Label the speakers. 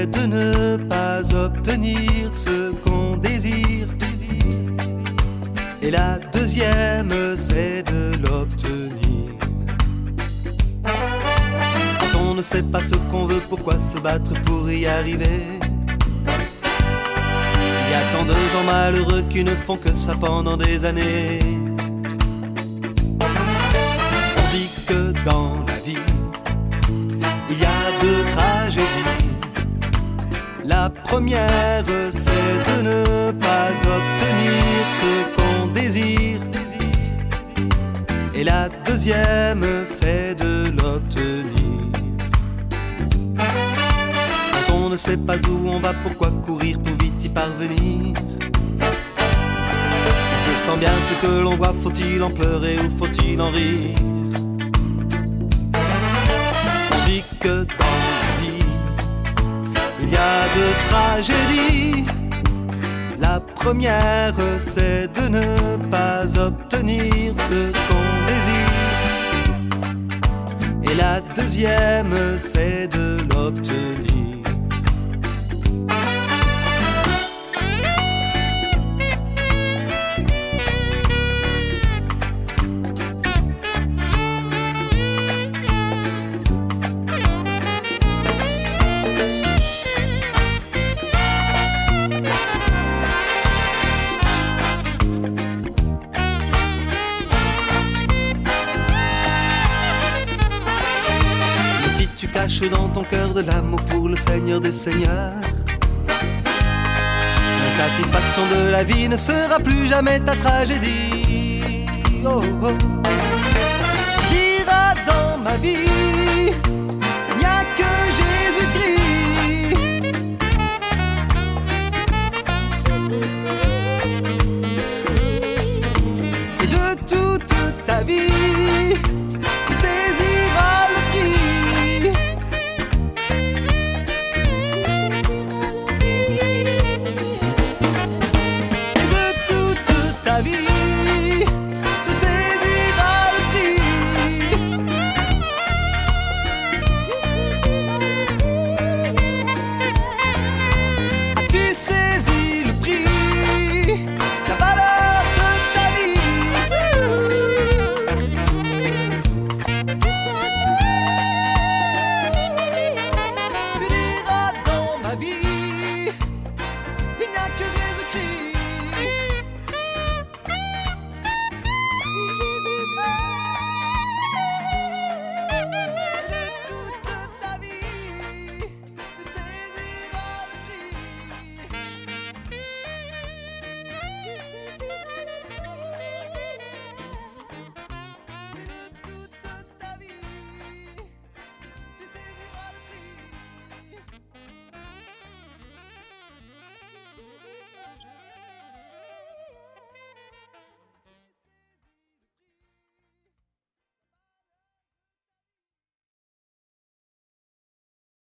Speaker 1: c'est de ne pas obtenir ce qu'on désire. Et la deuxième, c'est de l'obtenir. Quand on ne sait pas ce qu'on veut, pourquoi se battre pour y arriver? Il y a tant de gens malheureux qui ne font que ça pendant des années. On dit que dans la vie, il y a deux tragédies. La première, c'est de ne pas obtenir ce qu'on désire. Et la deuxième, c'est de l'obtenir. Quand on ne sait pas où on va, pourquoi courir pour vite y parvenir? C'est pourtant bien ce que l'on voit, faut-il en pleurer ou faut-il en rire? On dit que dans la vie, il y a deux tragédies. La première, c'est de ne pas obtenir ce qu'on désire. Et la deuxième, c'est de l'obtenir. Si tu caches dans ton cœur de l'amour pour le Seigneur des Seigneurs, la satisfaction de la vie ne sera plus jamais ta tragédie. Oh, oh. Dira dans ma vie,